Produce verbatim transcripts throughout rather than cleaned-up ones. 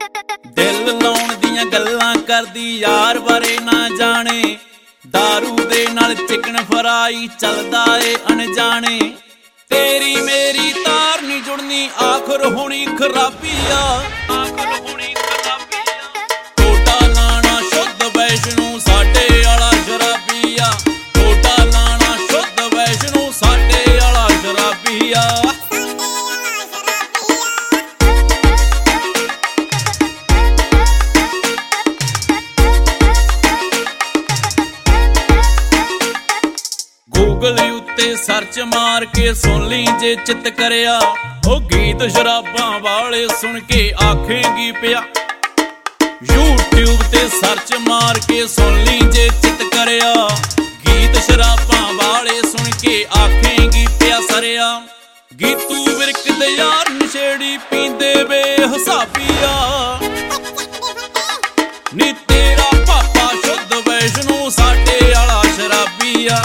दिल लाउण दियां गल्लां करदी यार बारे ना जाने। दारू दे नाल चिकन फ्राई चलदा ए अनजाने। तेरी मेरी तार नी जुड़नी आखर होनी खराबी आ। आखर होनी खराबी आ। टोटा लाना शुद्ध वैष्णो साडे आला शराबी आ। टोटा लाना शुद्ध वैष्णो साडे आला शराबी आ। गूगल उत्ते सर्च मार के सुन ली जे चित करया। ओ गीत शराबां वाले सुन के आखेंगी पिया। यूट्यूब ते सर्च मार के सुन ली जे चित करया। गीत शराबां वाले सुन के आखेंगी पिया सरिया। गीतू विरकदे यार नशेड़ी पींदे बेहिसाबिया। नी तेरा पापा शुद्ध वैष्णो साडे आला शराबिया।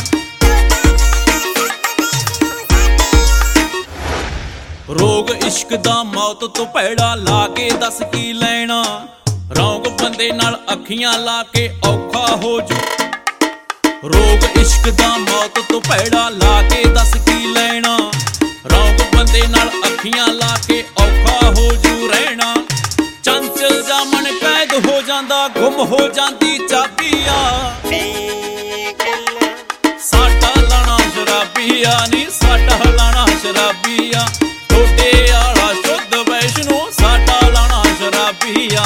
रोग इश्क दा मौत तो भैड़ा ला के दस की लैना। रौंग बंदे नाल अखियां ला के औखा हो जू। रोग इश्क दा मौत तो भैड़ा ला के दस की लैना। रौंग बंदे नाल अखियां ला के औखा हो जू रहना। चंचल जामन कैद हो जांदा गुम हो जांदी चाबिया। साडा लाना शराबिया नी साडा लाना शराबिया। टोटे आला शुद्ध वैष्णो साडा लाना शराबिया।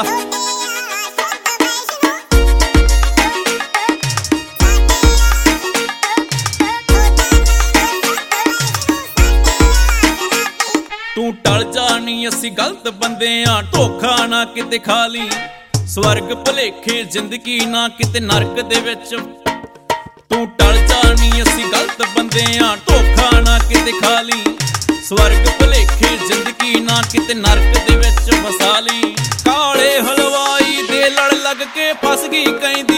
तू टल जानी असी गलत बंदे आ धोखा ना किते खाली। स्वर्ग भलेखे जिंदगी ना किते नरक दे विच। तू टल जानी असी गलत बंदे आ धोखा ना किते खाली। स्वर्ग भलेखे जिंदगी ना किते नरक दे विच फसा ली। काले हलवाई दे लड़ लग के फस गई कहंदी